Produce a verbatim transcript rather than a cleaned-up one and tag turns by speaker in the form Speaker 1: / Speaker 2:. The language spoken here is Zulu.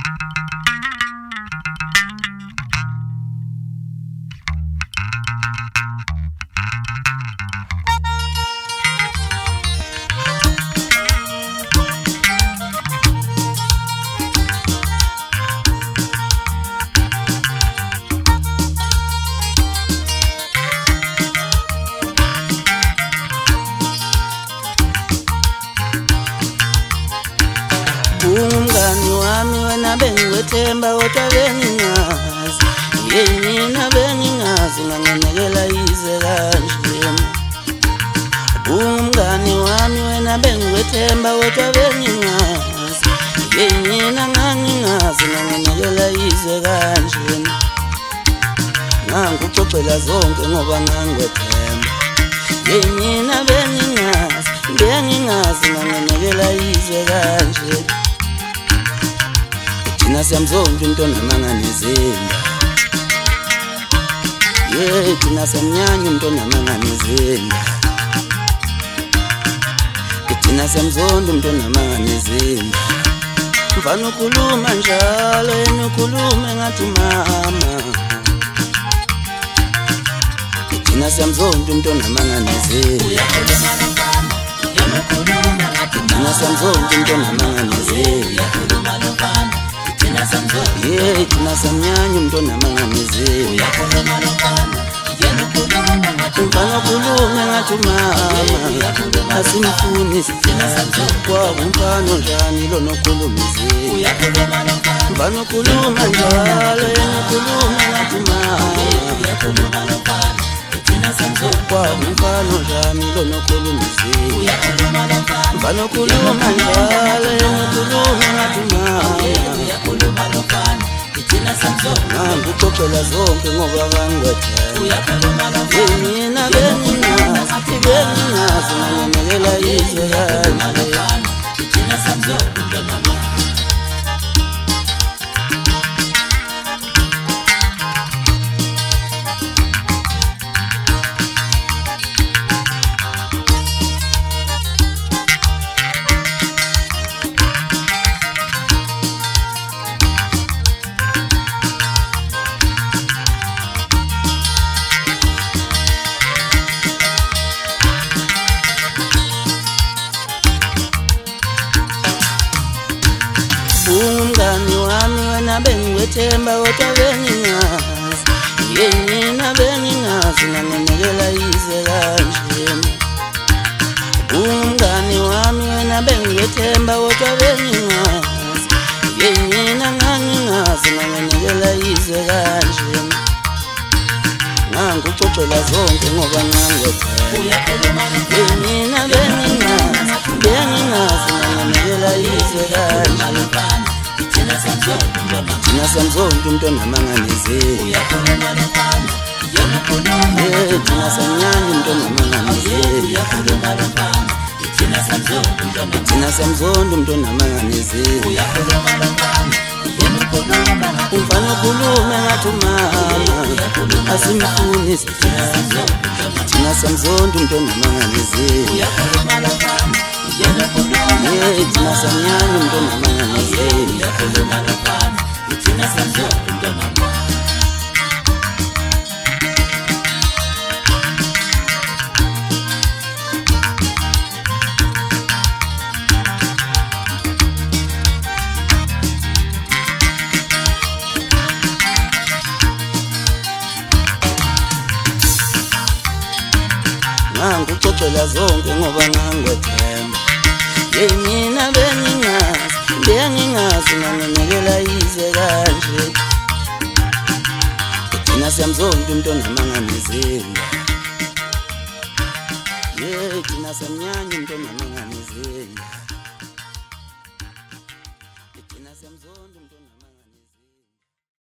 Speaker 1: Umngani wami wena bengiwethemba kodwa bengingazi yena bengingazi ngangenekela yize kanje. Umngani wami wena bengiwethemba kodwa bengingazi yena ngangingazi ngangenekela yize kanje. Ngangikucocela zonke ngoba ngangwethemba yena bengingazi bengingazi ngangenekela yize kanje. Thina siyamzonda umntwana manganezinda, yeah, thina siyamnyanya umntwana manganezinda, thina siyamzonda umntwana manganezinda. Mfana ukhuluma njalo yena ukhulume ngathi mama, thina siyamzonda umntwana manganezinda, thina siyamzonda umntwana manganezinda, yeah, thina samnyanya umntwana manganezinda. Mfana ukhulume ngathi mama, asimfuni kwaba umfana onjani lo nokhuluma izinto. Mfana ukhuluma njalo yena ukhulume ngathi mama, kwaba umfana onjani lo nokhuluma izinto. Mfana ukhuluma njalo yena ukhulume ngathi mama, ngikucocela zonke ngoba kangwethemba mina bengingazi bengingazi ngangenekela yize kanje. Umngani wami wena bengiwethemba kodwa bengingazi yena bengingazi ngangenekela yize kanje. Umngani wami wena bengiwethemba kodwa bengingazi yena ngangingazi ngangenekela yize kanje. Ngangikucocela zonke ngoba ngangwethemba yena bengingazi bengingazi ngangenekela yize kanje. Thina siyamzonda umntwana manganezinda, yeah, thina samnyanya umntwana manganezinda, thina siyamzonda umntwana manganezinda. Umfana ukhulume ngathi mama, asimfuni thina siyamzonda umntwana manganezinda, yeah, thina samnyanya umntwana manganezinda. Ngikucocela zonke ngoba ngangwethemba yena bengingazi bengingazi ngangenekela yize kanje. Thina siyamzonda umntwana manganezinda, yeah, thina samnyanya umntwana manganezinda.